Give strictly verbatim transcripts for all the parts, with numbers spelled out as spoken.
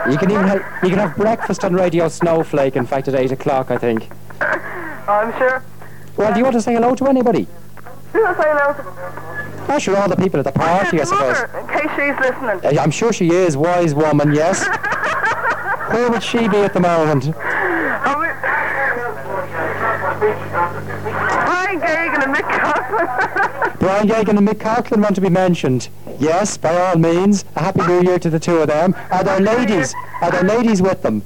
You can even have, you can have breakfast on Radio Snowflake, in fact, at eight o'clock, I think. I'm sure. Well, do you want to say hello to anybody? Who will say hello to? Oh, sure, all the people at the party, I suppose. Mother, in case she's listening. Uh, I'm sure she is, wise woman, yes. Where would she be at the moment? Brian Gagan and Mick Coughlin. Brian Gagan and Mick Coughlin want to be mentioned. Yes, by all means. A happy new year to the two of them. Are there ladies? Are there ladies with them?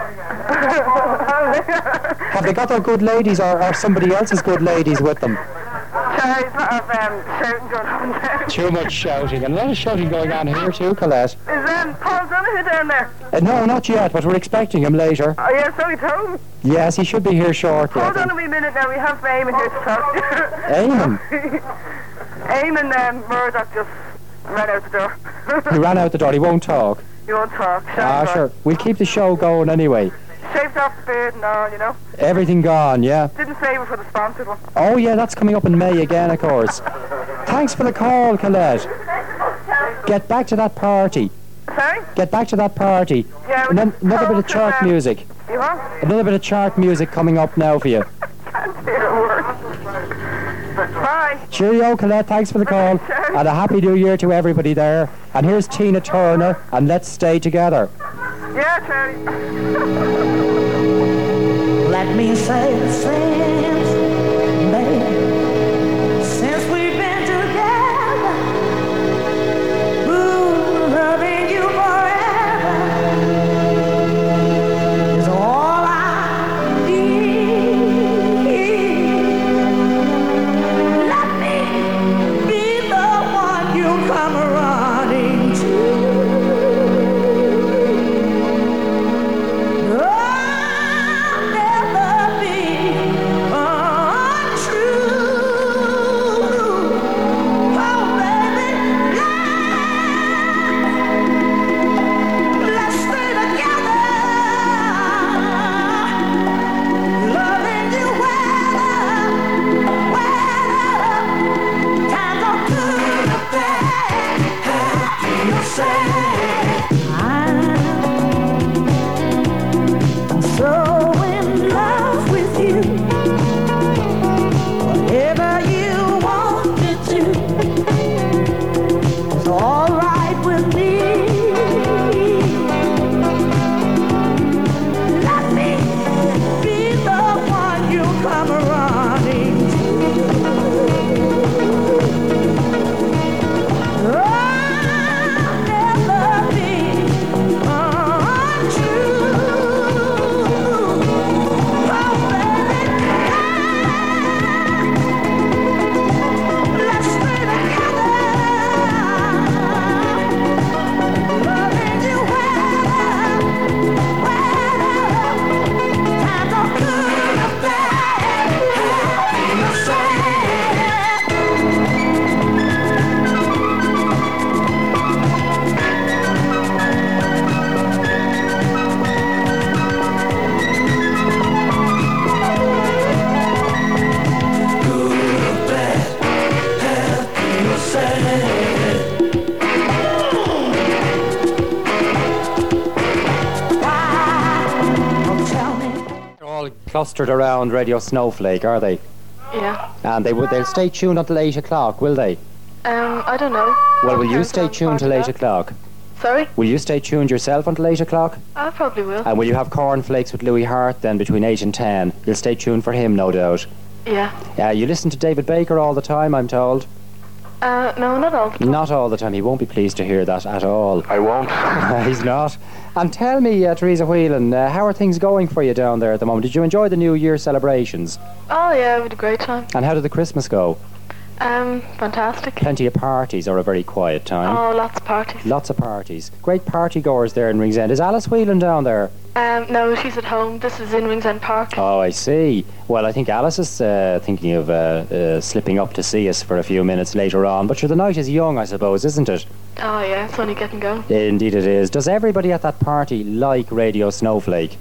Have they got their good ladies, or, or somebody else's good ladies with them? Sorry, there's a lot of um, shouting going on there. Too much shouting, and a lot of shouting going on here too, Colette. Is um, Paul Donahue down there? Uh, no, not yet, but we're expecting him later. Oh yeah, so he told me. Yes, he should be here shortly. Hold on a wee minute now, we have Eamon here to talk to. Eamon? Eamon um, Murdoch just ran out the door. He ran out the door, he won't talk. He won't talk. Ah, sure. We'll keep the show going anyway. Shaved off the beard and all, you know. Everything gone, yeah. Didn't save it for the sponsored one. Oh, yeah, that's coming up in May again, of course. Thanks for the call, Colette. Get back to that party. Sorry? Get back to that party. Yeah, and then another bit of chart um, music. You what? Another bit of chart music coming up now for you. Can't hear a word. Bye. Cheerio, Colette. Thanks for the call. And a happy new year to everybody there. And here's Tina Turner, and Let's Stay Together. Yeah, Charlie. Let me say the same, baby, since we've been together, ooh, loving you forever is all I need. Let me be the one you come running to. Clustered around Radio Snowflake, are they? Yeah. And they would they'll stay tuned until eight o'clock, will they? Um, I don't know. Well, will you stay tuned till eight o'clock? Sorry? Will you stay tuned yourself until eight o'clock? I probably will. And will you have cornflakes with Louis Hart then between eight and ten? You'll stay tuned for him, no doubt. Yeah. Uh, you listen to David Baker all the time, I'm told. Uh, no, not all the time. Not all the time. He won't be pleased to hear that at all. I won't. He's not. And tell me, uh, Teresa Whelan, uh, how are things going for you down there at the moment? Did you enjoy the New Year celebrations? Oh, yeah, we had a great time. And how did the Christmas go? Um, fantastic. Plenty of parties or a very quiet time? Oh, lots of parties. Lots of parties. Great party goers there in Ringsend. Is Alice Whelan down there? Um, no, she's at home. This is in Ringsend Park. Oh, I see. Well, I think Alice is uh, thinking of uh, uh, slipping up to see us for a few minutes later on. But sure, the night is young, I suppose, isn't it? Oh, yeah, it's only getting going. Indeed it is. Does everybody at that party like Radio Snowflake?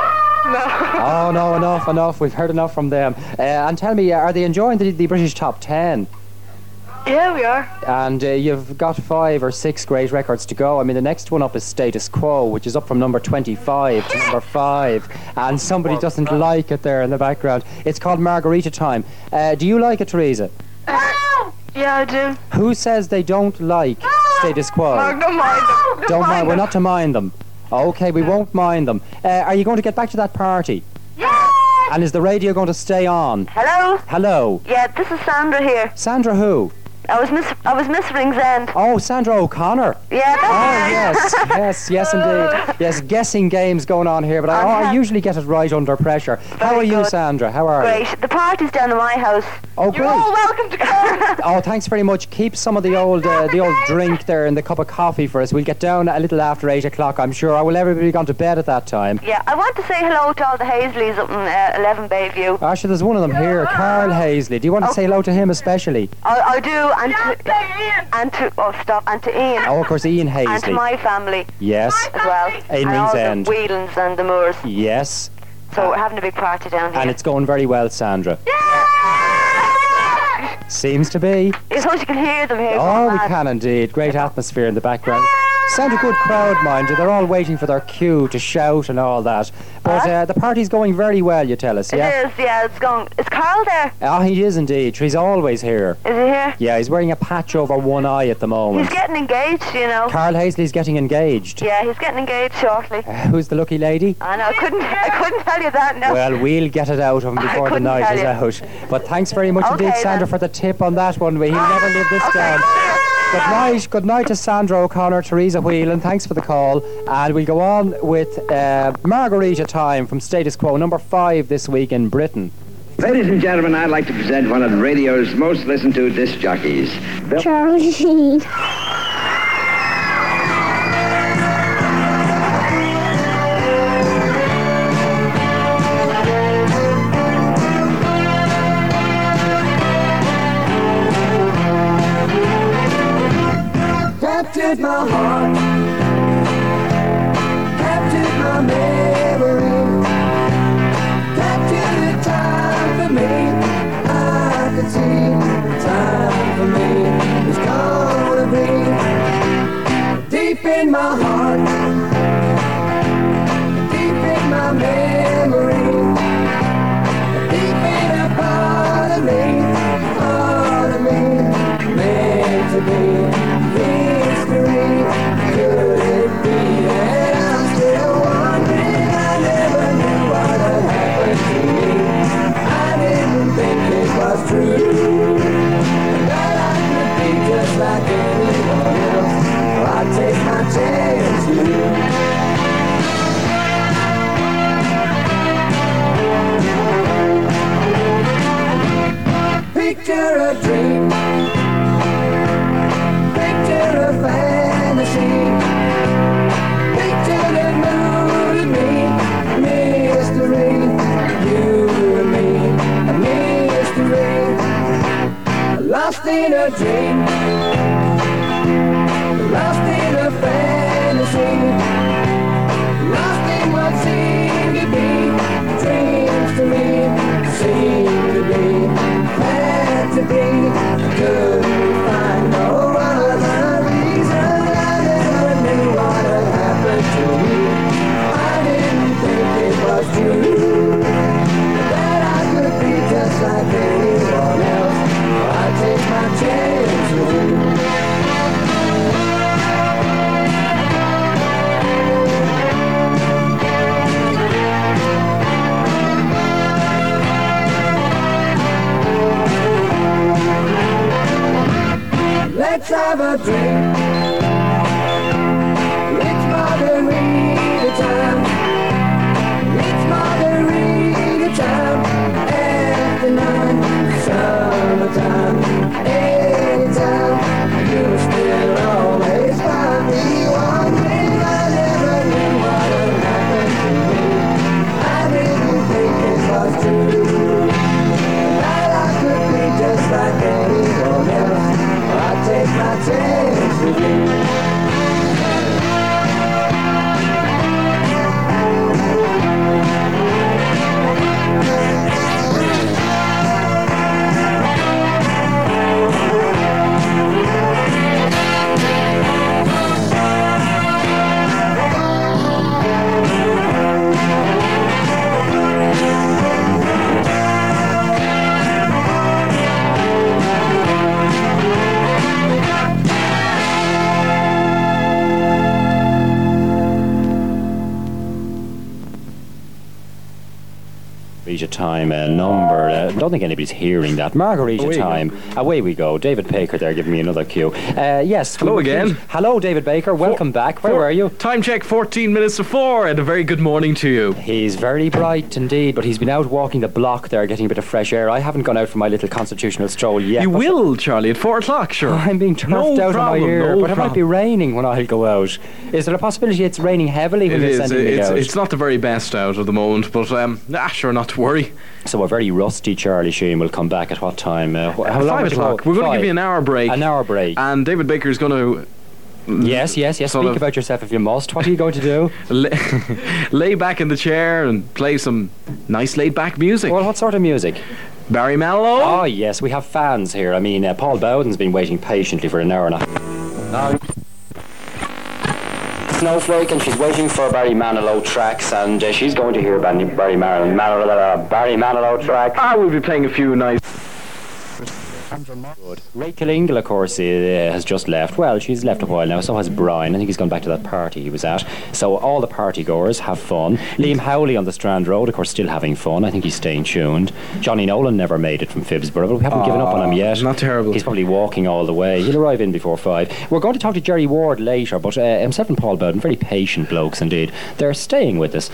No. Oh, no, enough, enough. We've heard enough from them. Uh, and tell me, are they enjoying the, the British Top ten? Yeah, we are. And uh, you've got five or six great records to go. I mean, the next one up is Status Quo, which is up from number twenty-five to number five. And somebody doesn't like it there in the background. It's called Margarita Time. Uh, do you like it, Teresa? Uh, yeah, I do. Who says they don't like Status Quo? Mark, don't mind them. Don't mind. We're not to mind them. Okay, we won't mind them. Uh, are you going to get back to that party? Yes! And is the radio going to stay on? Hello? Hello. Yeah, this is Sandra here. Sandra who? I was Miss I was Miss Rings End. Oh, Sandra O'Connor. Yeah, Oh, that's yes, yes, yes, indeed. Yes, guessing games going on here, but I, oh, I usually get it right under pressure. How are you, good. Sandra? How are you? Great. The party's down at my house. Oh, You're great. all welcome to come. Oh, thanks very much. Keep some of the old uh, the old drink there and the cup of coffee for us. We'll get down a little after eight o'clock, I'm sure. Or will everybody gone to bed at that time? Yeah, I want to say hello to all the Hazleys up in uh, eleven Bayview. Actually, there's one of them here, Carl Hazley. Do you want to Oh. say hello to him especially? I, I do, and to, and to oh stop, and to Ian, Oh, of course, Ian and to Hazley. my family Yes, as well, In and all Ringsend. the Whelans and the Moors. yes. So we're having a big party down here. And it's going very well, Sandra. Seems to be. I suppose you can hear them here. Oh, going we mad. can indeed. Great atmosphere in the background. Sound a good crowd, mind you. They're all waiting for their cue to shout and all that. But Huh? uh, the party's going very well, you tell us, yeah? It is, yeah. It's going. Is Carl there? Ah, he is indeed. He's always here. Is he here? Yeah, he's wearing a patch over one eye at the moment. He's getting engaged, you know. Carl Hazley's getting engaged. Yeah, he's getting engaged shortly. Uh, who's the lucky lady? I know. I couldn't. I couldn't tell you that. No. Well, we'll get it out of him I before the couldn't night tell is you. out. But thanks very much Okay, indeed, Sandra, then. for the tip on that one. He'll never live this down. Good night. Good night to Sandra O'Connor, Teresa Whelan. Thanks for the call. And we'll go on with uh, Margarita Time from Status Quo, number five this week in Britain. Ladies and gentlemen, I'd like to present one of the radio's most listened to disc jockeys. Bill- Charlie Sheen. Captured my heart, captured my memory, captured the time for me. I could see the time for me was gonna be deep in my heart, deep in my memory, deep in a part of me, part of me, meant to be. History, could it be that I'm still wondering? I never knew what had happened to me. I didn't think it was true, that I could be just like anyone else. I'd take my chance with you. Picture a dream, picture a fantasy, picture that moved me, mystery, you and me, a mystery, lost in a dream, lost in a fantasy, lost in what seemed to be, dreams to me, seemed to be, had to be, couldn't find no other reason. I never knew what had happened to me. I didn't think it was true, that I could be just like anyone else. I take my chance with you. Let's have a drink. It's margarita time. It's margarita time. After nine, summertime. Anytime, you still always find me wondering. I never knew what had happened to me. I didn't think it was true, that I could be just like anyone else. I take my chance with Margarita Time uh, number. Uh, I don't think anybody's hearing that. Margarita Away Time. Away we go. David Baker there giving me another cue. Uh, yes. Hello again. Hello, David Baker. Welcome back. Where Four, were you? Time check, fourteen minutes to four, and a very good morning to you. He's very bright indeed, but he's been out walking the block there, getting a bit of fresh air. I haven't gone out for my little constitutional stroll yet. You will, Charlie, at four o'clock, sure. I'm being turfed no out problem, of my ear, no but it might be raining when I go out. Is there a possibility it's raining heavily when It you're is. sending me It's, out? it's not the very best out at the moment, but um, ah, sure, not to worry. So a very rusty Charlie Sheen will come back at what time? Uh, wh- how long Five will it go? o'clock. We're going to Five. give you an hour break. An hour break. And David Baker's going to Yes, yes, yes. sort Speak of- about yourself if you must. What are you going to do? lay, lay back in the chair and play some nice laid-back music. Well, what sort of music? Barry Manilow. Oh, yes, we have fans here. I mean, uh, Paul Bowden's been waiting patiently for an hour and a half. Snowflake, and she's waiting for Barry Manilow tracks, and uh, she's going to hear Barry, Barry, Mar- Manilow, Barry Manilow tracks. Ah, we'll be playing a few nice... Good. Rachel Ingle, of course, uh, has just left. Well, she's left a while now, so has Brian. I think he's gone back to that party he was at. So all the party goers have fun. Liam Howley on the Strand Road, of course, still having fun. I think he's staying tuned. Johnny Nolan never made it from Phibsborough, but we haven't given up on him yet. Not terrible. He's probably walking all the way. He'll arrive in before five. We're going to talk to Jerry Ward later, but uh, himself and Paul Bowden, very patient blokes indeed. They're staying with us.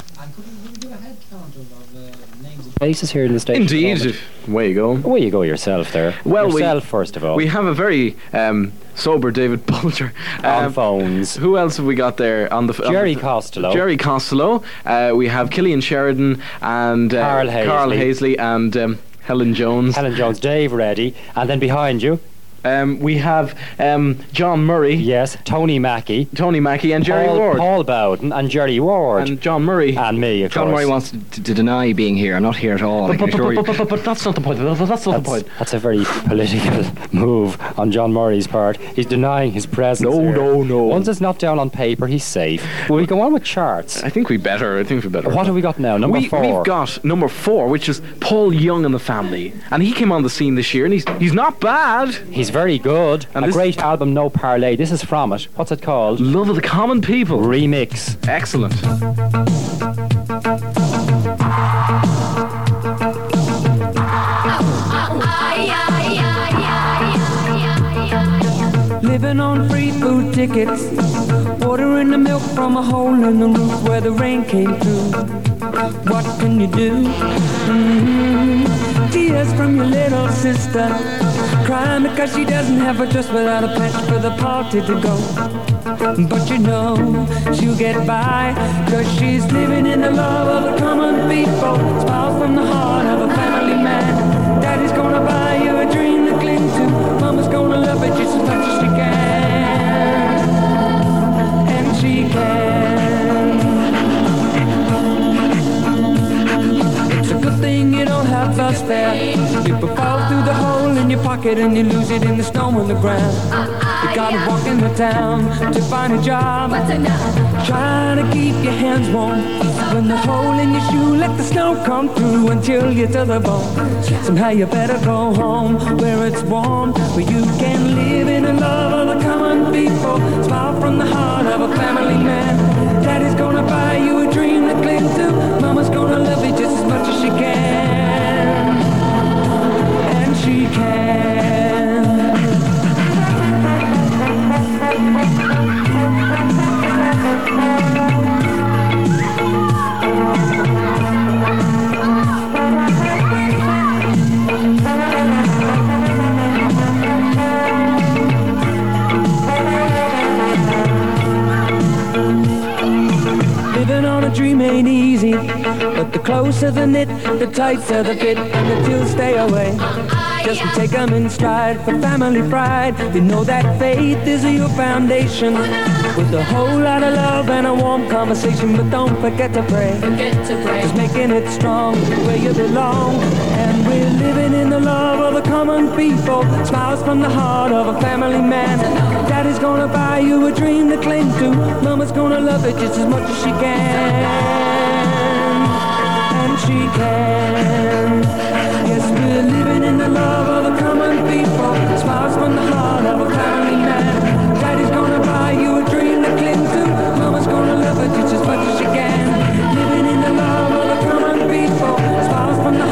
Places here in the station. Indeed. Away you go. Away you go yourself there. Well, we- yourself first of all. We have a very um, sober David Bulger. on Um, phones. Who else have we got there on the f- on Jerry the, Costello. Jerry Costello. Uh, we have Killian Sheridan and uh, Carl Hazley. Carl Hazley and um, Helen Jones. Helen Jones, Dave Reddy, and then behind you, Um, we have um, John Murray, yes, Tony Mackey, Tony Mackey, and Jerry Paul, Ward, Paul Bowden, and Jerry Ward, and John Murray. and me, of John course. Murray wants to, to deny being here. I'm not here at all. I but, can but, assure you. but, but, but, but that's not the point. That's not the That's, point. that's a very political move on John Murray's part. He's denying his presence. No, here. no, no. Once it's not down on paper, he's safe. Will we go on with charts? I think we better. I think we better. What have we got now? Number we, four. We've got number four, which is Paul Young and the Family, and he came on the scene this year, and he's he's not bad. He's very good. And a this- great album, No Parlay. This is from it. What's it called? Love of the Common People. Remix. Excellent. Living on free food tickets, watering the milk from a hole in the roof where the rain came through. What can you do? Mm-hmm. Tears from your little sister, crying because she doesn't have a dress without a place for the party to go. But you know she'll get by, cause she's living in the love of the common people. Smiles from the heart of a family man. Daddy's gonna buy you a dream to cling to. Mama's gonna love it just as much as she can. And she can. It's a good thing you don't have those there. People fall through the hole in your pocket and you lose it in the snow on the ground. You gotta walk into town to find a job. Trying to keep your hands warm. When the hole in your shoe, let the snow come through until you're to the bone. Somehow you better go home where it's warm, where you can live in the love of the common people. Smile from the heart of a family man. Daddy's gonna buy you a dream to cling to. Mama's gonna love you just as much as she can. And she can. Living on a dream ain't easy, but the closer the knit, the tighter the fit, and the chills stay away. Just take them in stride for family pride. You know that faith is your foundation, with a whole lot of love and a warm conversation. But don't forget to pray, just making it strong where you belong. And we're living in the love of the common people. Smiles from the heart of a family man. Daddy's gonna buy you a dream to cling to. Mama's gonna love it just as much as she can. And she can. Yes, we're living in the love of the common people. Smiles from the heart of a family man. Daddy's gonna buy you a dream to cling to. Mama's gonna love it just as much as she can. Living in the love of the common people. Smiles from the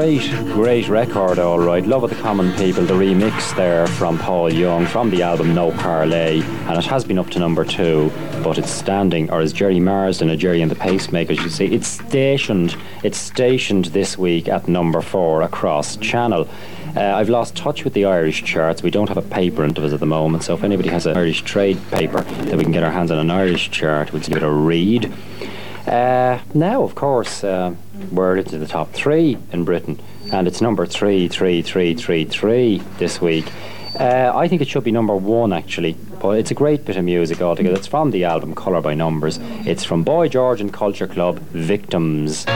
great, great record, all right. Love of the Common People, the remix there from Paul Young from the album No Parlay, and it has been up to number two, but it's standing, or as Jerry Marsden, a Jerry and the Pacemakers, you see, it's stationed, it's stationed this week at number four across channel. Uh, I've lost touch with the Irish charts. We don't have a paper into us at the moment, so if anybody has an Irish trade paper that we can get our hands on an Irish chart, we'll give it a read. Uh, now, of course, uh, we're into the top three in Britain, and it's number three, three, three, three, three this week. Uh, I think it should be number one, actually, but it's a great bit of music altogether. It's from the album Colour by Numbers. It's from Boy George and Culture Club, Victims.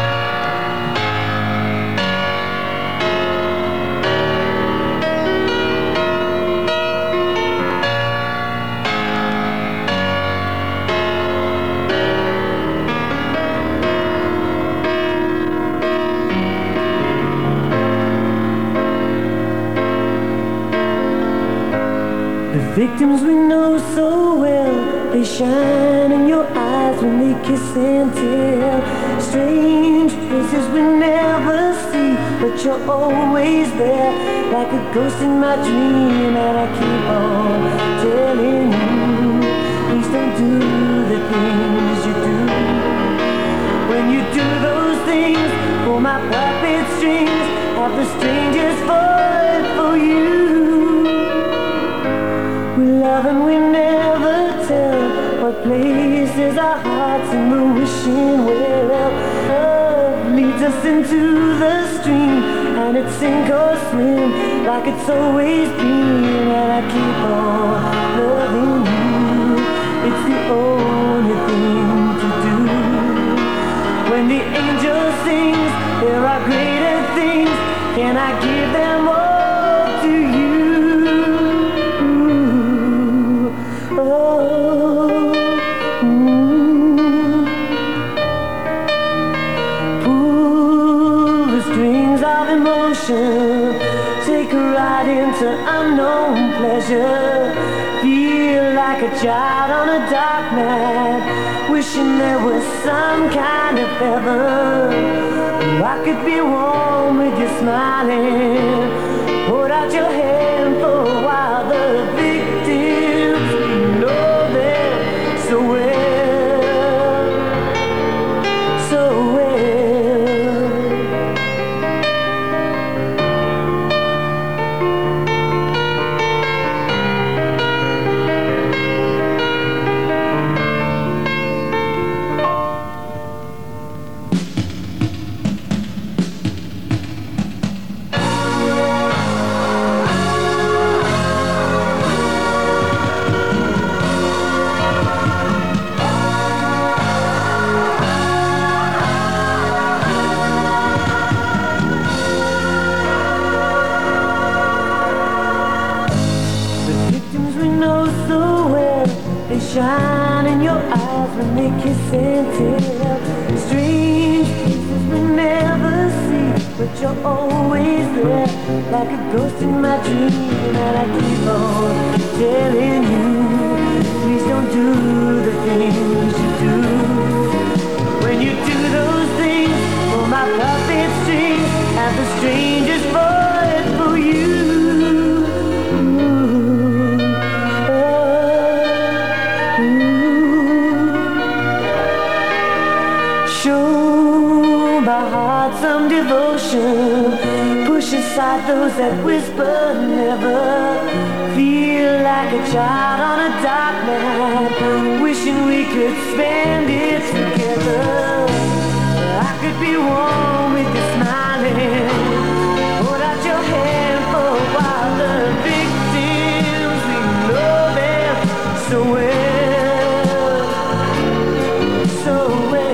Victims we know so well, they shine in your eyes when they kiss and tell. Strange faces we never see, but you're always there, like a ghost in my dream. And I keep on telling you, please don't do the things you do. When you do those things, pull my puppet strings, have the strangest fall for you. We love and we never tell what places our hearts in the wishing well. Love leads us into the stream, and it's sink or swim like it's always been. And I keep on loving you, it's the only thing to do. When the angel sings, there are greater things, can I give them all to you? Take a ride into unknown pleasure. Feel like a child on a dark night, wishing there was some kind of heaven. I could be warm with you smiling. Hold out your hand for a while. The victims, we know them so well, so well. Shine in your eyes when they kiss and tell. Strange faces we never see, but you're always there, like a ghost in my dream. And I keep on telling you, please don't do the things you do. When you do those things, pull my puppet strings, have the strangest voice for you. Some devotion, push aside those that whisper never. Feel like a child on a dark night, wishing we could spend it together. I could be warm with you smiling. Hold out your hand for a while. The victims, we know them so well, so well.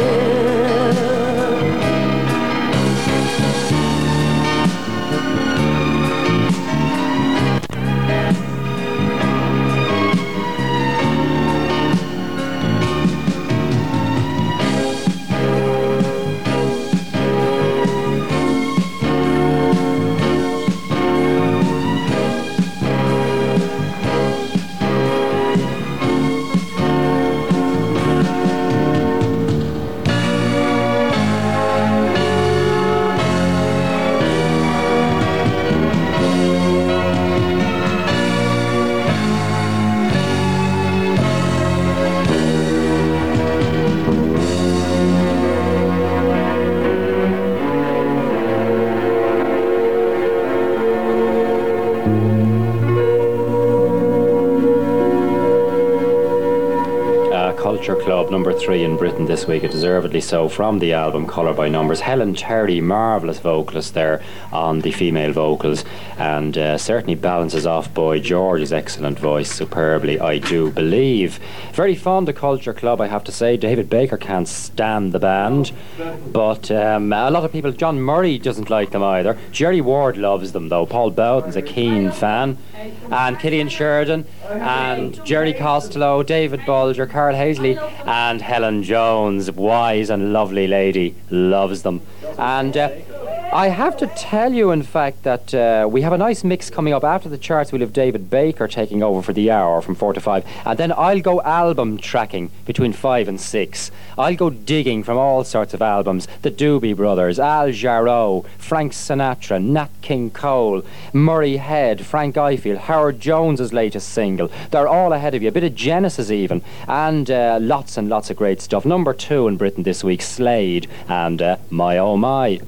Culture Club, number three in Britain this week, deservedly so, from the album Colour by Numbers. Helen Terry, marvellous vocalist there on the female vocals, and uh, certainly balances off Boy George's excellent voice superbly, I do believe. Very fond of Culture Club, I have to say. David Baker can't stand the band, but um, a lot of people, John Murray doesn't like them either. Jerry Ward loves them though. Paul Bowden's a keen fan, and Killian Sheridan, and Jerry Costello, David Bulger, Carl Hayes, and Helen Jones, wise and lovely lady, loves them. And uh, I have to tell you, in fact, that uh, we have a nice mix coming up. After the charts, we'll have David Baker taking over for the hour from four to five, and then I'll go album tracking between five and six. I'll go digging from all sorts of albums: the Doobie Brothers, Al Jarreau, Frank Sinatra, Nat King Cole, Murray Head, Frank Ifield, Howard Jones's latest single. They're all ahead of you. A bit of Genesis even, and uh, lots and lots of great stuff. Number two in Britain this week, Slade, and uh, My Oh My.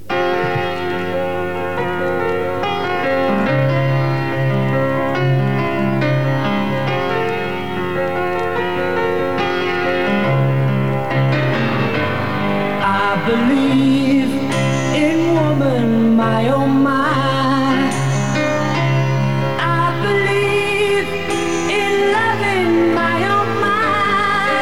Believe in woman, my oh my. I believe in loving, my oh my.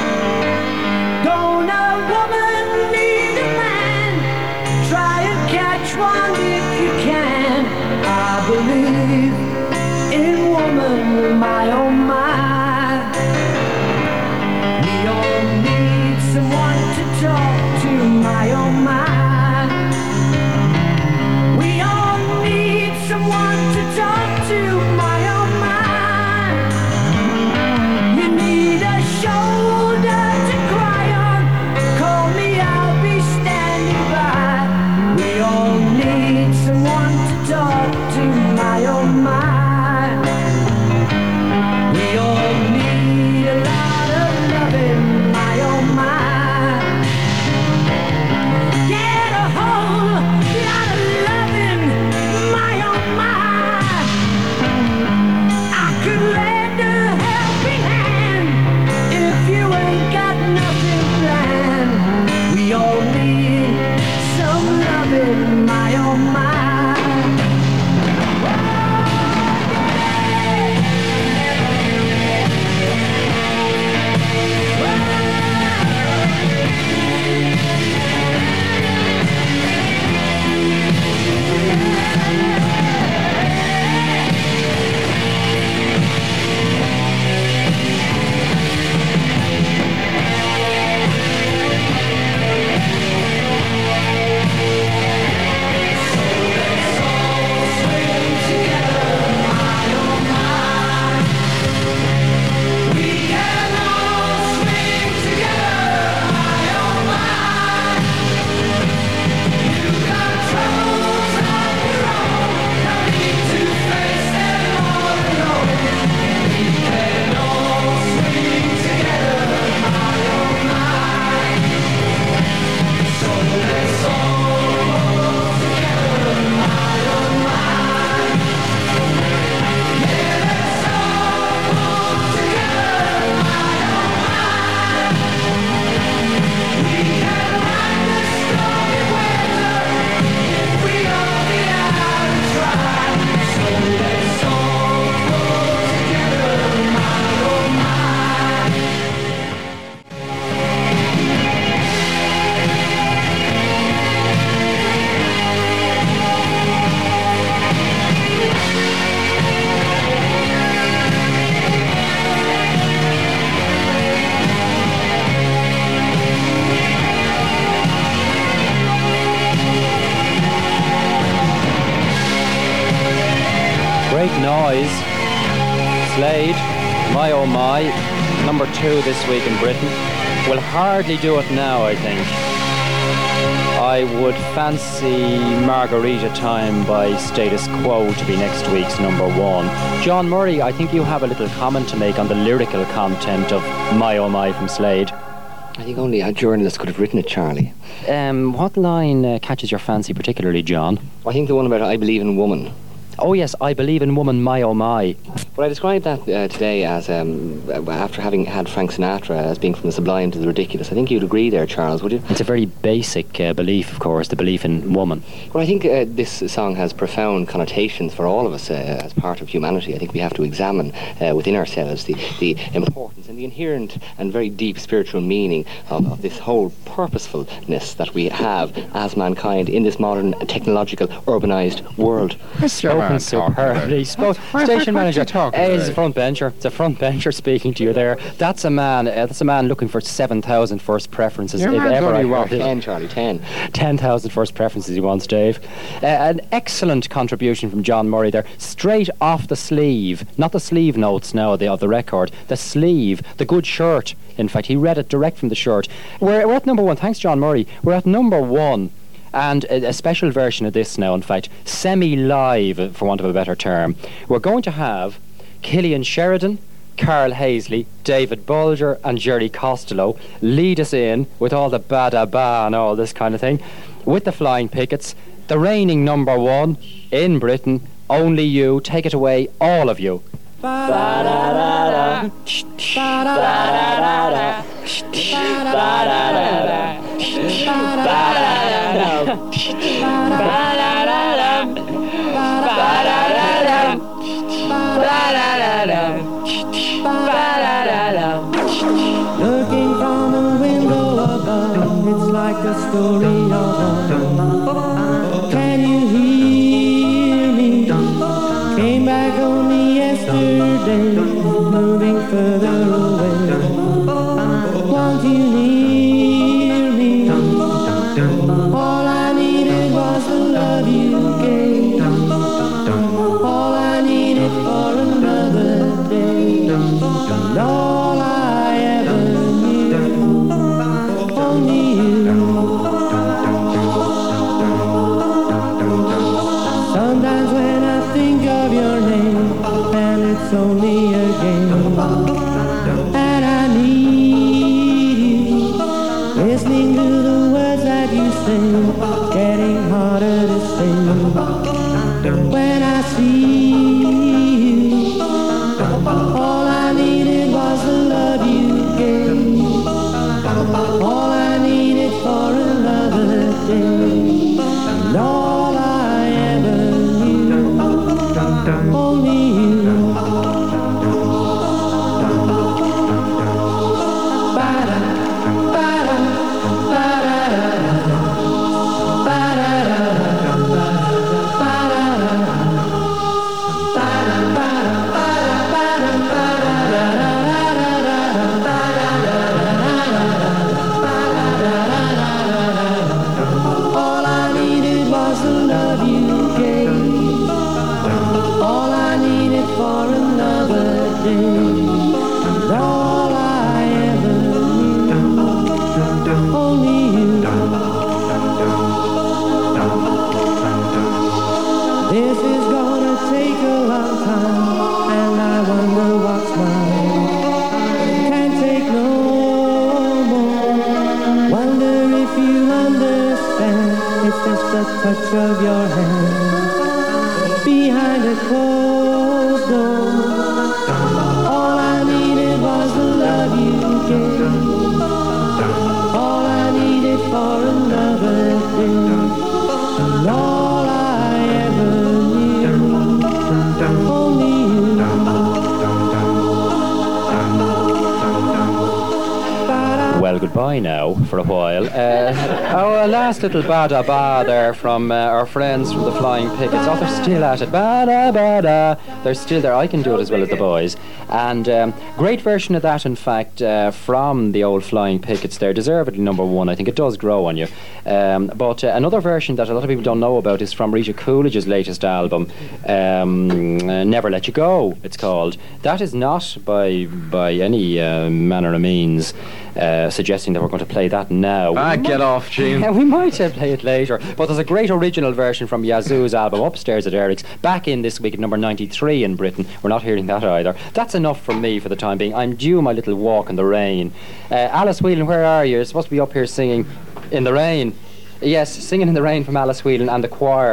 Don't a woman need a man? Try and catch one if you can. I believe in woman, my oh my. We all need someone to talk to, my oh my. We all need someone to talk to, my oh my. You need a shoulder to cry on. Call me, I'll be standing by. We all need someone to talk to, my oh my. We all need a lot of loving, my oh my. Great noise. Slade, My Oh My, number two this week in Britain. Will hardly do it now, I think. I would fancy Margarita Time by Status Quo to be next week's number one. John Murray, I think you have a little comment to make on the lyrical content of My Oh My from Slade. I think only a journalist could have written it, Charlie. Um, what line uh, catches your fancy particularly, John? I think the one about I believe in woman. Oh yes, I Believe in Woman, My Oh My. Well, I described that uh, today as, um, uh, after having had Frank Sinatra, as being from the sublime to the ridiculous. I think you'd agree there, Charles, would you? It's a very basic uh, belief, of course, the belief in woman. Well, I think uh, this song has profound connotations for all of us uh, as part of humanity. I think we have to examine uh, within ourselves the, the importance and the inherent and very deep spiritual meaning of, of this whole purposefulness that we have as mankind in this modern technological urbanised world. Spoken superbly. Spo- Station manager. Uh, it's a front bencher. It's a front bencher speaking to you there. That's a man. Uh, that's a man looking for seven thousand first preferences. Your if man's ever I only what, heard it. ten, Charlie, ten. ten thousand first preferences he wants, Dave. Uh, an excellent contribution from John Murray there. Straight off the sleeve. Not the sleeve notes now the, of the record. The sleeve. The good shirt. In fact, he read it direct from the shirt. We're, we're at number one. Thanks, John Murray. We're at number one. And a, a special version of this now, in fact, semi-live, for want of a better term. We're going to have Killian Sheridan, Carl Hazley, David Bulger and Jerry Costello lead us in with all the ba-da-ba and all this kind of thing, with the Flying Pickets, the reigning number one in Britain, Only You. Take it away, all of you. Ba-da-da-da. Ba-da-da-da. Ba-da-da-da. Looking from the window above, it's like a story of love. Can you hear me? Came back only yesterday, moving further away. Want you near me? All I needed was the love you gave. All I needed for another day. And all I ever knew, only you. Sometimes when I think of your name, and it's only a game, and I need you, listening to the words that you sing, getting harder to sing. When I see you, all I needed was the love you gave. All I needed for another day. And all I ever knew, only you. Ba-da, ba-da, ba-da-da-da. All I needed was the love you gave. All I needed for another day. And all I ever knew, only you. This is gonna take a long time, and I wonder what's mine. Can't take no more. Wonder if you understand. It's just a touch of your hand behind a closed door. All I needed was the love you gave. All I needed for another day. And all I ever knew, only you. Well, goodbye now for a while. Uh, our last little ba-da-ba there from uh, our friends from the Flying Pickets. Oh, they're still at it. Ba-da-ba-da. They're still there. I can do it as well as the boys. And um, great version of that, in fact, uh, from the old Flying Pickets there. Deservedly number one. I think it does grow on you. Um, but uh, another version that a lot of people don't know about is from Rita Coolidge's latest album, um, uh, Never Let You Go, it's called. That is not by, by any uh, manner of means Uh, suggesting that we're going to play that now. Ah, get off, Gene. Yeah, we might uh, play it later. But there's a great original version from Yazoo's album Upstairs at Eric's, back in this week at number ninety-three in Britain. We're not hearing that either. That's enough from me for the time being. I'm due my little walk in the rain. Uh, Alice Whelan, where are you? You're supposed to be up here singing in the rain. Yes, singing in the rain from Alice Whelan and the choir.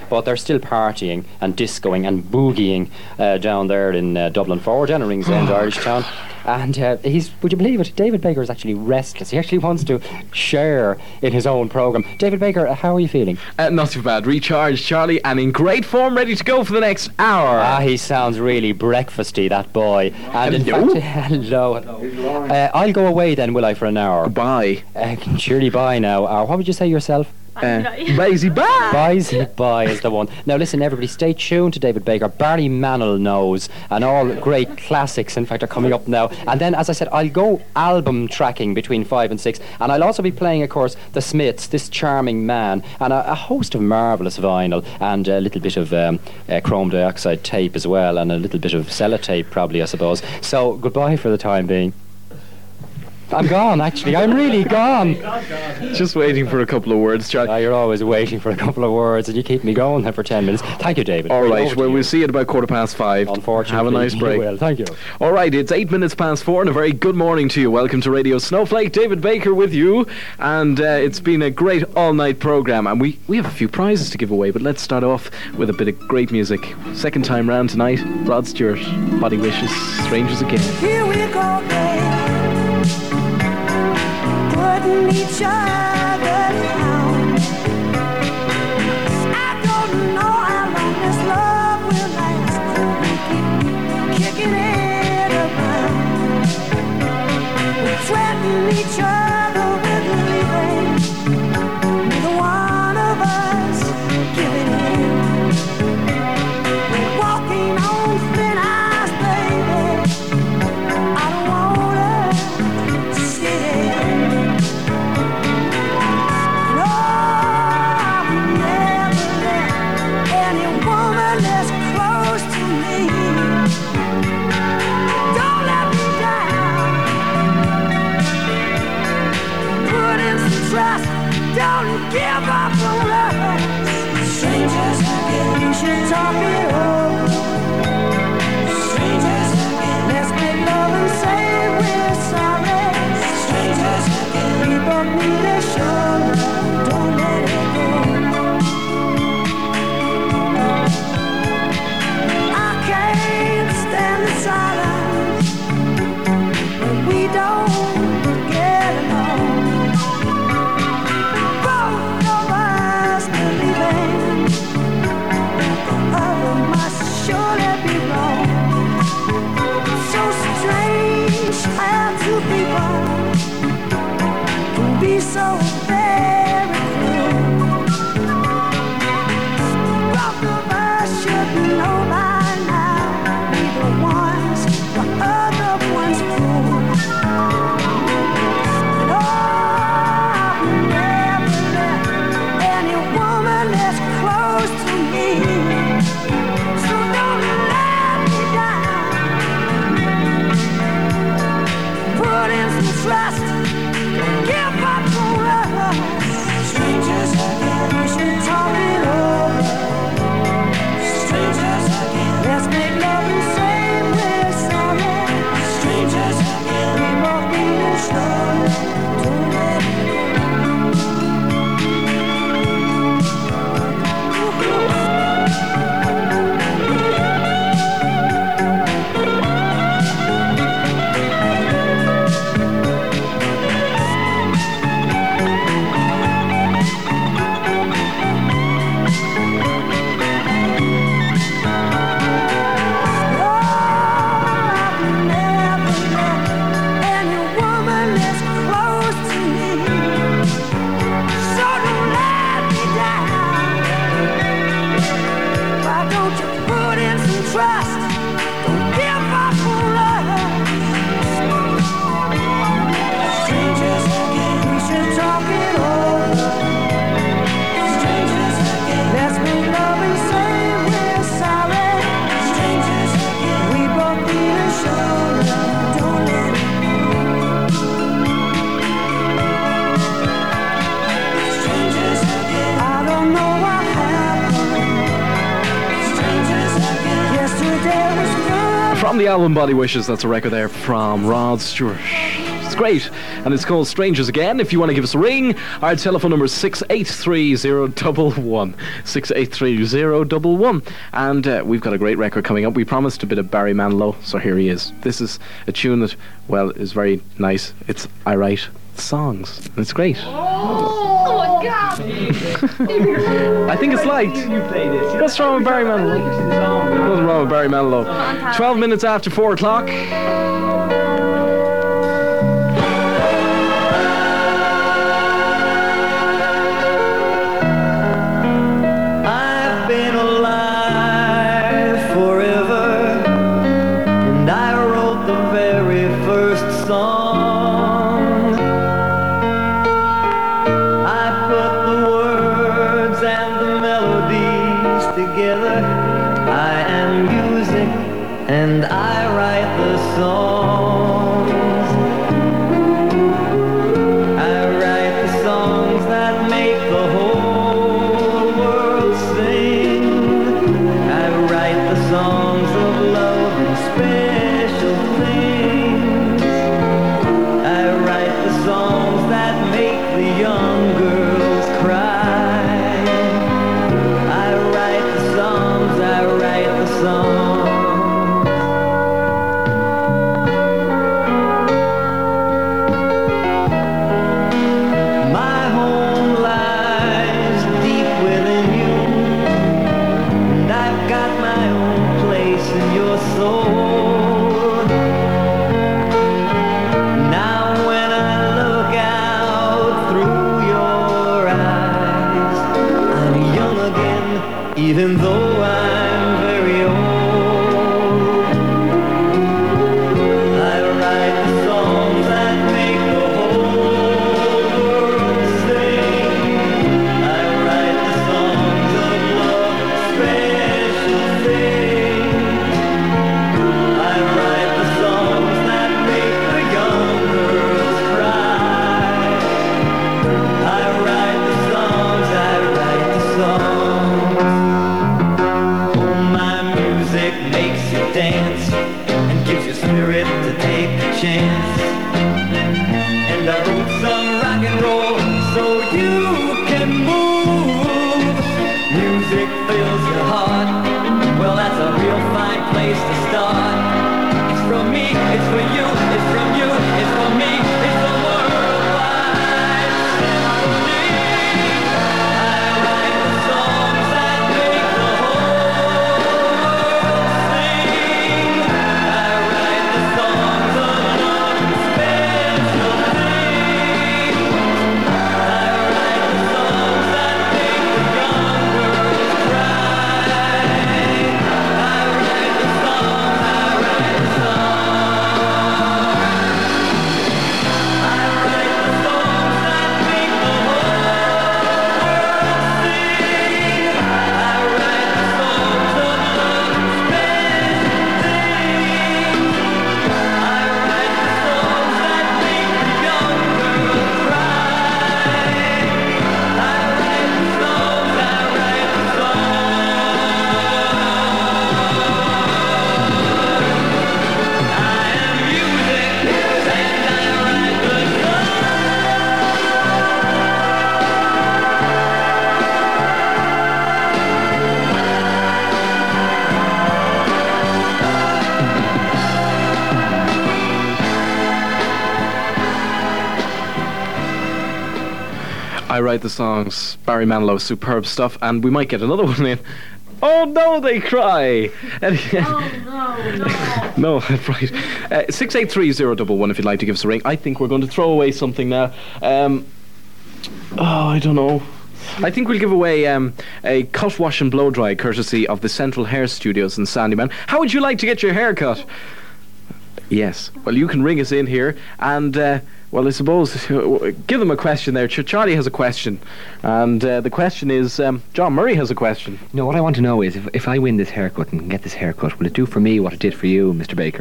but they're still partying and discoing and boogieing uh, down there in uh, Dublin Forward and Ringsend, Irish Town. And uh, he's, would you believe it, David Baker is actually restless. He actually wants to share in his own programme. David Baker, how are you feeling? Uh, not too bad. Recharged, Charlie, and in great form, ready to go for the next hour. Ah, he sounds really breakfasty, that boy. And in Hello. fact, hello, hello. Uh, I'll go away then, will I, for an hour? Bye. Uh, surely bye now. Uh, what would you say yourself? Uh, lazy bye. Bye, bye is the one. Now listen, everybody, stay tuned to David Baker. Barry Manilow knows, and all great classics, in fact, are coming up now. And then, as I said, I'll go album tracking between five and six, and I'll also be playing, of course, The Smiths, This Charming Man, and a, a host of marvellous vinyl, and a little bit of um, uh, chrome dioxide tape as well, and a little bit of sellotape, probably, I suppose. So goodbye for the time being. I'm gone, actually. I'm really gone. Just waiting for a couple of words, Charlie. Ah, you're always waiting for a couple of words, and you keep me going there for ten minutes. Thank you, David. All right, Over to well, you. we'll see you at about quarter past five. Unfortunately, Have a nice you break. will. Thank you. All right, it's eight minutes past four, and a very good morning to you. Welcome to Radio Snowflake. David Baker with you, and uh, it's been a great all-night programme, and we, we have a few prizes to give away, but let's start off with a bit of great music. Second time round tonight, Rod Stewart, Body Wishes, Strangers Again. Here we go, babe. Putting each other down. I don't know how long this love will last. We keep kicking it around. We threaten each other with leaving. Neither one of us giving in. We're walking on thin ice, baby. I don't wanna see it. Don't give up on us. Strangers again, we should talk it over. Strangers again, let's make love and say we're sorry. Strangers again, we both need a shoulder. Don't let it go. I can't stand the silence when we don't get along. So very cruel. Both of us should know by now. Neither one's the other one's cruel. And oh, I've never let any woman that's close to me. So don't let me down. Put in some trust. Give up. Strangers again, we should talk it over. Strangers again, let's make love and say we're sorry. Strangers again, we both need a shoulder. Don't let it From the album Body Wishes, that's a record there from Rod Stewart. It's great. And it's called Strangers Again. If you want to give us a ring, our telephone number is six eight three zero one one. six eight three zero one one. And uh, we've got a great record coming up. We promised a bit of Barry Manilow, so here he is. This is a tune that, well, is very nice. It's I Write Songs. And it's great. Oh my God! I think it's liked. What's wrong with Barry Manilow? What's wrong with Barry Manilow? twelve minutes after four o'clock. I've been alive forever, and I wrote the very first song. I put the words and the melodies together. I am music, and I write the songs. I write the songs that make the whole world sing. I write the songs of love and special things. I write the songs that make the young girls cry. I write the songs, I write the songs. My home lies deep within you, and I've got my own place in your soul. Now when I look out through your eyes, I'm young again, even though I'm very old. I write the songs that make the whole world sing. I write the songs of love and special things. I write the songs that make the young girls cry. I write the songs, I write the songs. Oh, my music makes you dance and gives you spirit to take a chance. And I wrote some rock and roll so you can move. Music fills your heart. Well, that's a real fine place to start. It's from me, it's for you, it's from you, it's for me, it's a worldwide symphony. I write the songs that make the whole world sing. I write the songs of love and special things. I write the songs that make the young girls cry. I write the songs, I write the songs. I write the songs that make the whole world sing. I write the songs of love and special things. I write the songs that make the young girls cry. I write the songs, I write the songs. I am music, and I write the I Write the Songs. Barry Manilow, superb stuff. And we might get another one in. Oh no, they cry. Oh no, no. No, that's right. Uh, six eight three zero one one if you'd like to give us a ring. I think we're going to throw away something now. Um, oh, I don't know. I think we'll give away um, a cut, wash and blow dry courtesy of the Central Hair Studios in Sandyman. How would you like to get your hair cut? Yes. Well, you can ring us in here and, uh, well, I suppose, give them a question there. Ch- Charlie has a question. And uh, the question is, um, John Murray has a question. No, what I want to know is if, if I win this haircut and get this haircut, will it do for me what it did for you, Mister Baker?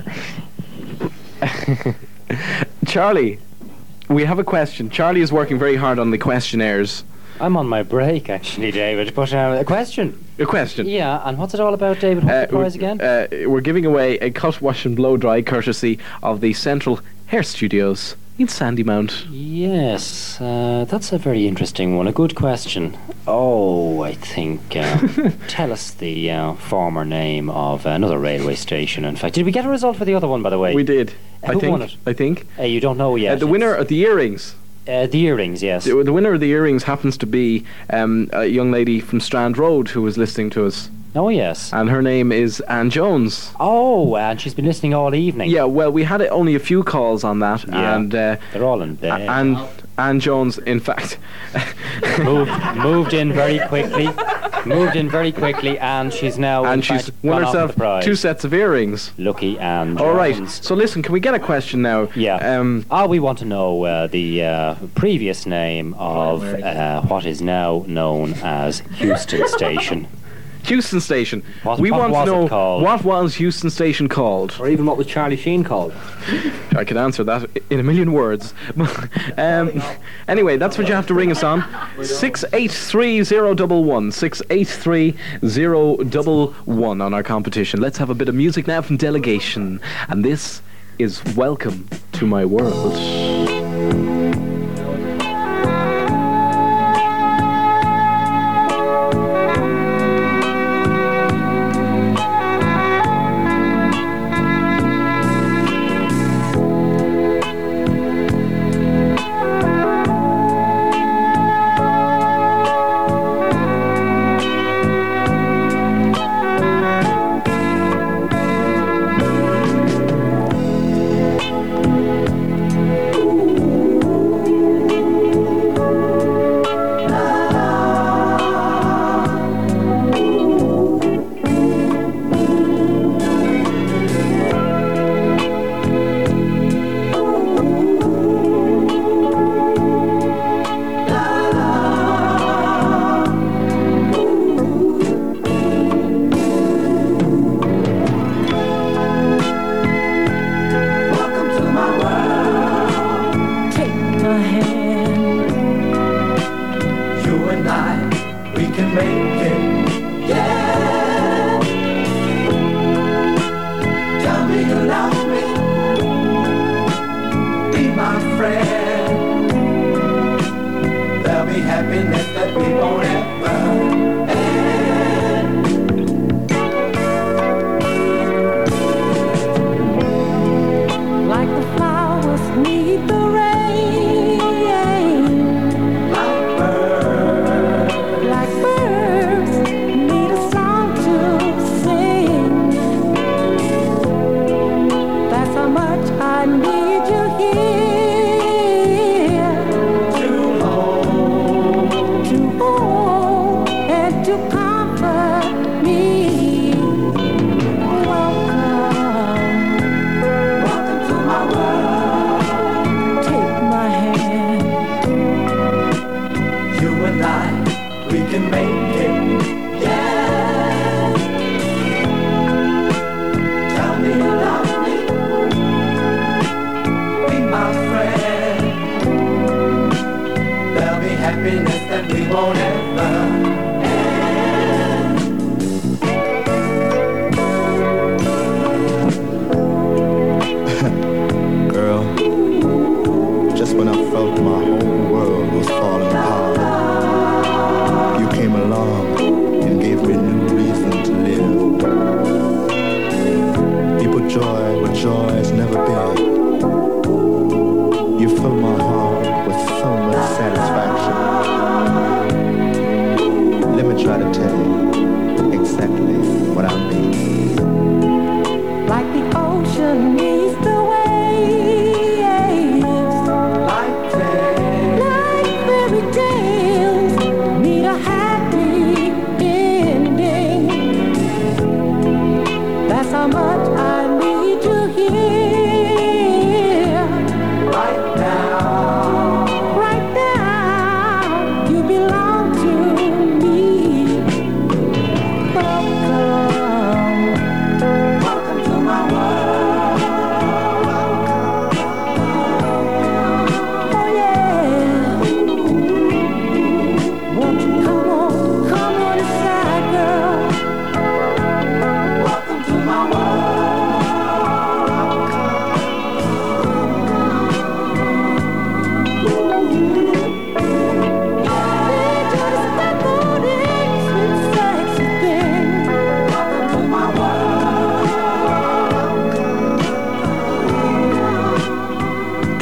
Charlie, we have a question. Charlie is working very hard on the questionnaires. I'm on my break, actually, David. But uh, a question. A question. Yeah, and what's it all about, David? What's Uh, the prize we- again? Uh, we're giving away a cut, wash and blow dry courtesy of the Central Hair Studios in Sandymount? Yes, uh, that's a very interesting one. A good question. Oh, I think. Um, tell us the uh, former name of another railway station. In fact, did we get a result for the other one, by the way? We did. Uh, I who think. won it? I think. Uh, you don't know yet. Uh, the winner of the earrings. Uh, the earrings, yes. The, the winner of the earrings happens to be um, a young lady from Strand Road who was listening to us. Oh, yes. And her name is Anne Jones. Oh, and she's been listening all evening. Yeah, well, we had only a few calls on that, Yeah. and uh, They're all in bed. Anne, Anne Jones, in fact, moved, moved in very quickly. Moved in very quickly, and she's now. in and she's fact, won gone off with herself the prize. two sets of earrings. Lucky Anne All right. Jones. So listen, can we get a question now? Yeah. Um, Ah, we want to know uh, the uh, previous name of uh, what is now known as Houston Station. Houston Station. What- we what want was to it know called? what was Houston Station called. Or even what was Charlie Sheen called? I could answer that i- in a million words. um, anyway, that's what you have to ring us on. Six eight three zero double one. Six eight three zero double one on our competition. Let's have a bit of music now from Delegation, and this is Welcome to My World.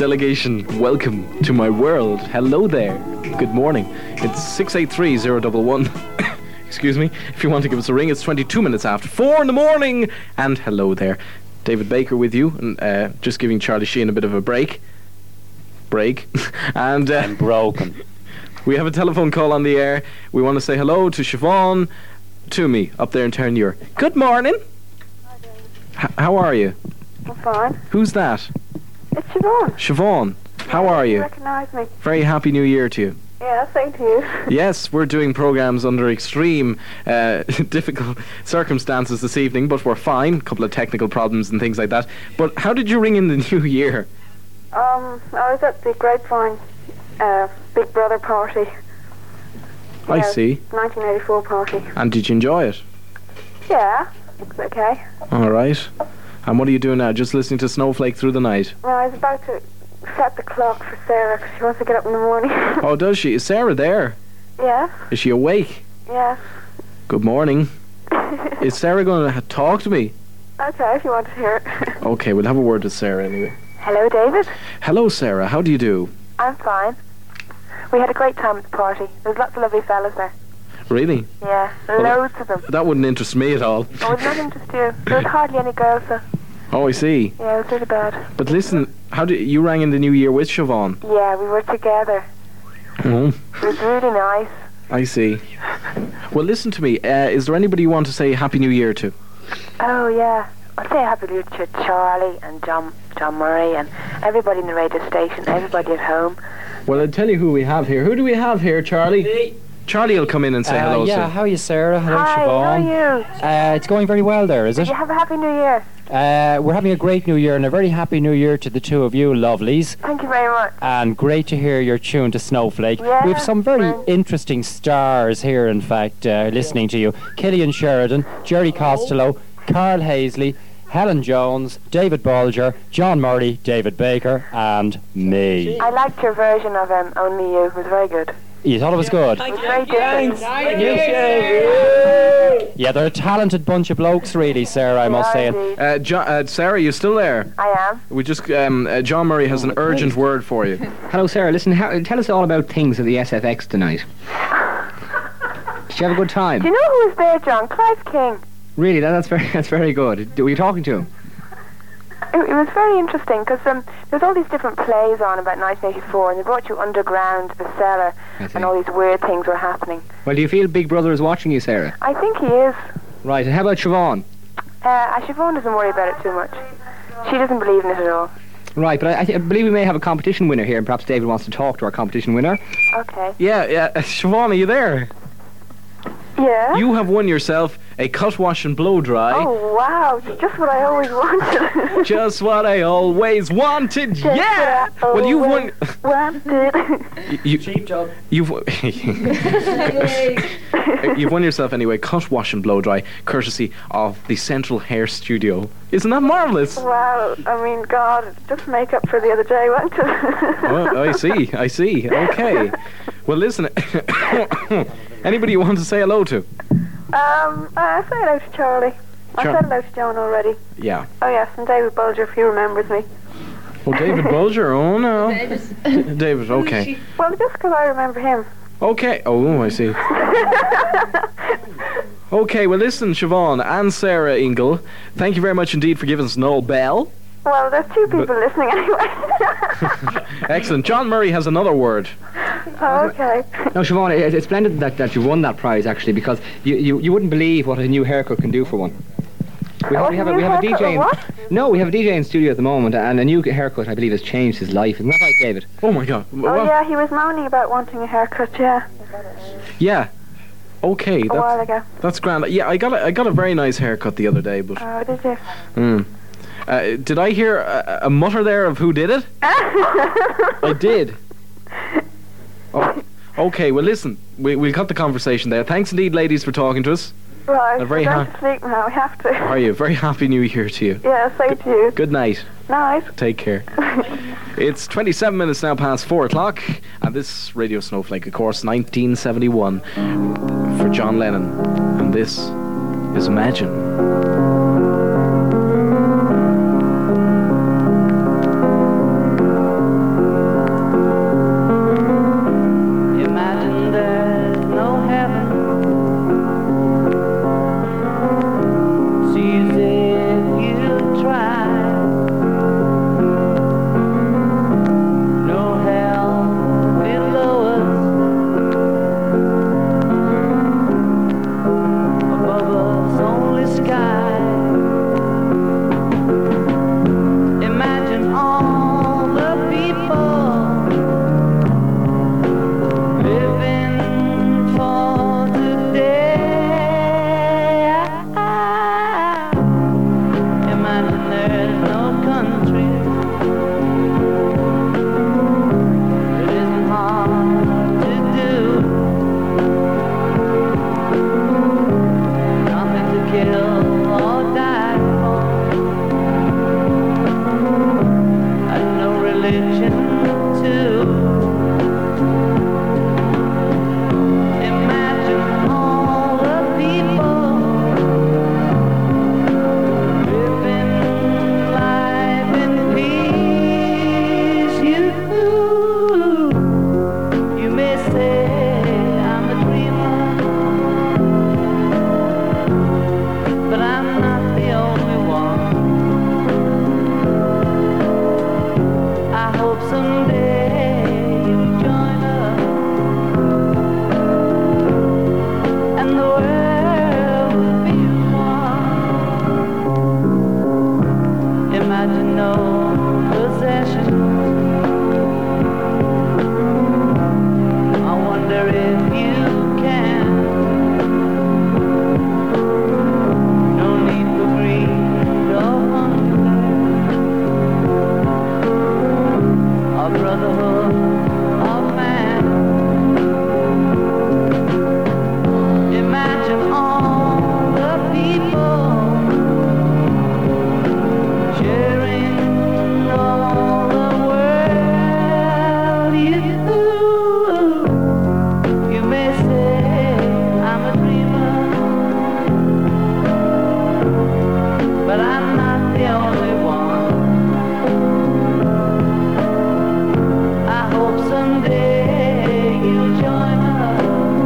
delegation, welcome to my world. Hello there. Good morning. It's six eight three, zero one one. Excuse me. If you want to give us a ring, it's twenty-two minutes after four in the morning. And hello there. David Baker with you, and uh, just giving Charlie Sheen a bit of a break. Break. and uh, I'm broken. We have a telephone call on the air. We want to say hello to Siobhan Toomey up there in Terranure. Good morning. Hi, David. H- how are you? I'm fine. Who's that? It's Siobhan. Siobhan. How are You you? recognise me? Very happy New Year to you. Yeah, same to you. Yes, we're doing programmes under extreme uh, difficult circumstances this evening, but we're fine. A couple of technical problems and things like that. But how did you ring in the new year? Um, I was at the Grapevine uh, Big Brother party. I Yeah, see. nineteen eighty-four party. And did you enjoy it? Yeah, it's okay. All right. And what are you doing now? Just listening to Snowflake through the night? Well, I was about to set the clock for Sarah because she wants to get up in the morning. Oh, does she? Is Sarah there? Yeah, Is she awake? yeah. Good morning. Is Sarah going to ha- talk to me? Okay, if you want to hear it. Okay, we'll have a word with Sarah anyway. Hello, David. Hello, Sarah. How do you do? I'm fine. We had a great time at the party. There was lots of lovely fellas there. Really? Yeah, Well, loads of them. That wouldn't interest me at all. Oh, would not interest you. There was hardly any girls, so Oh, I see. yeah, it was really bad. But listen, how did you rang in the new year with Siobhan? Yeah, we were together. Oh, It was really nice. I see. Well, listen to me. Uh, is there anybody you want to say Happy New Year to? Oh, yeah. I'll say happy New Year to Charlie and John, John Murray and everybody in the radio station, everybody at home. Well, I'll tell you who we have here. Who do we have here, Charlie? Me. Charlie will come in and say Uh, hello. yeah, sir. how are you, Sarah? Hello, Hi, how are Siobhan. you? Uh, it's going very well there, is Did it? you have a happy New Year? Uh, we're having a great new year and a very happy new year to the two of you lovelies. Thank you very much. And great to hear your tune to Snowflake. Yeah, we have some very right. interesting stars here, in fact, uh, listening to you. Killian Sheridan, Jerry Costello, Carl Hazley, Helen Jones, David Bulger, John Murray, David Baker, and me. I liked your version of um, Only You. It was very good. You thought it was good? It was very different. Yeah, they're a talented bunch of blokes, really, Sarah, I must say. Yeah, And indeed. Uh, jo- uh, Sarah, you still there? I am. We just um, uh, John Murray has an urgent word for you. Hello, Sarah. Listen, how, tell us all about things at the S F X tonight. Did you have a good time? Do you know who was there, John? Clive King. Really? That, that's very that's very good. Were you talking to him? It, it was very interesting because um, there's all these different plays on about nineteen eighty-four, and they brought you underground, the cellar, I see. and all these weird things were happening. Well, do you feel Big Brother is watching you, Sarah? I think he is. Right. And how about Siobhan? Uh, Siobhan doesn't worry about it too much. She doesn't believe in it at all. Right, but I, I, th- I believe we may have a competition winner here, and perhaps David wants to talk to our competition winner. Okay. Yeah, yeah. Uh, Siobhan, are you there? Yeah? You have won yourself a cut, wash and blow dry. Oh, wow. It's just what I always wanted. Just what I always wanted. Just Yeah. what I Well, you've won. always wanted. You, you've you've won yourself anyway. Cut, wash and blow dry, courtesy of the Central Hair Studio. Isn't that marvelous? Wow. I mean, God, it's just make up for the other day, wasn't it? Oh, I see. I see. Okay. Well, listen. Anybody you want to say hello to? Um, uh, say hello to Charlie. I Char- said hello to John already. Yeah. Oh, yes, and David Bulger, if he remembers me. Oh, David Bulger. Oh no. D- David. Okay. Well, just because I remember him. Okay. Oh, I see. Okay. Well, listen, Siobhan and Sarah Ingle, thank you very much indeed for giving us an old bell. Well, there's two people listening anyway. Excellent. John Murray has another word. Oh, okay. No, Siobhan, it, it's splendid that, that you won that prize, actually, because you, you, you wouldn't believe what a new haircut can do for one. We have, What, we have, a a, new we have a D haircut J. or In, what? no, we have a D J in studio at the moment, and a new haircut, I believe, has changed his life. Isn't that right, David? Oh my God. Oh, What? yeah, he was moaning about wanting a haircut, yeah, Yeah. Okay. a while That's, ago. that's grand. Yeah, I got a, I got a very nice haircut the other day, but. Oh, did you? Mm. Uh, did I hear a, a mutter there of who did it? I did. Oh, okay, well listen, we, we'll cut the conversation there. Thanks indeed, ladies, for talking to us. Right, A very we're going ha- to sleep now, we have to. How are you? Very happy New Year to you. Yeah, say to you. Good night. Nice. Take care. It's twenty-seven minutes now past four o'clock, and this Radio Snowflake, of course, nineteen seventy-one, for John Lennon. And this is Imagine. there's no country. It isn't hard to do. Nothing to kill or die for, and no religion too. Imagine all the people living life in peace. You, you may say I'm a dreamer, but I'm not the only one. I hope someday you'll join us, and the world will be one. Imagine no possessions. I wonder if you can. No need for greed or hunger, or brotherhood of man. Imagine all the people sharing all the world. You, you may say I'm a dreamer, but I'm not the only one. I hope someday you'll join us,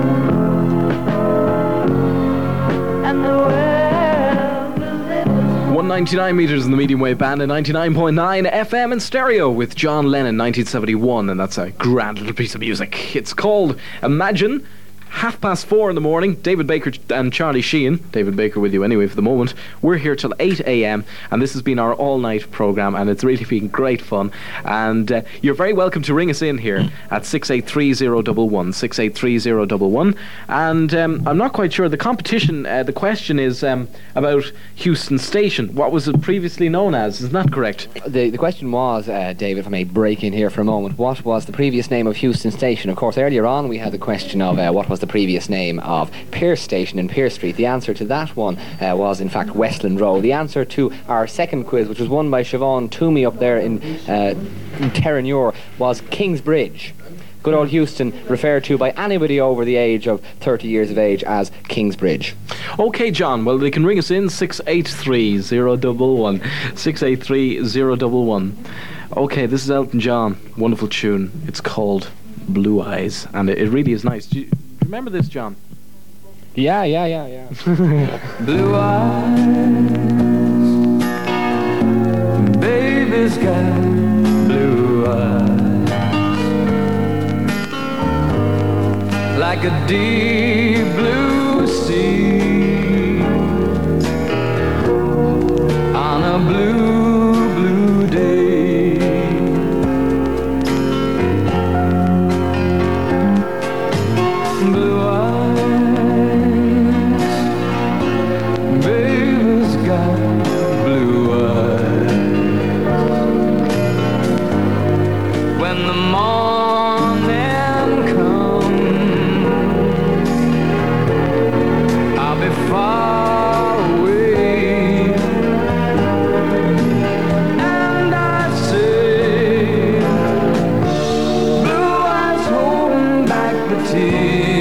and the world will live as one ninety-nine meters in the medium wave band and ninety-nine point nine F M in stereo with John Lennon, nineteen seventy-one, and that's a grand little piece of music. It's called Imagine. Half past four in the morning. David Baker and Charlie Sheehan. David Baker with you anyway for the moment. We're here till eight a.m. and this has been our all-night programme, and it's really been great fun. And uh, you're very welcome to ring us in here at six eight three zero one one, six eight three zero one one. And um, I'm not quite sure. The competition, uh, the question is um, about Houston Station. What was it previously known as? Isn't that correct? The, the question was, uh, David, if I may break in here for a moment, what was the previous name of Houston Station? Of course, earlier on we had the question of uh, what was the previous name of Pierce Station in Pierce Street. The answer to that one uh, was in fact Westland Row. The answer to our second quiz, which was won by Siobhan Toomey up there in, uh, in Terranure, was King's Bridge. Good old Houston, referred to by anybody over the age of thirty years of age as King's Bridge. Okay, John, well, they can ring us in six eight three zero one one, six eight three zero one one. Okay, this is Elton John, wonderful tune. It's called Blue Eyes, and it, it really is nice. Do you remember this, John? Yeah, yeah, yeah, yeah. blue eyes. Baby's got blue eyes, like a deep blue sea on a blue, blue day. Blue eyes, baby's got blue eyes. When the morning comes, I'll be far away, and I say, blue eyes holding back the tears.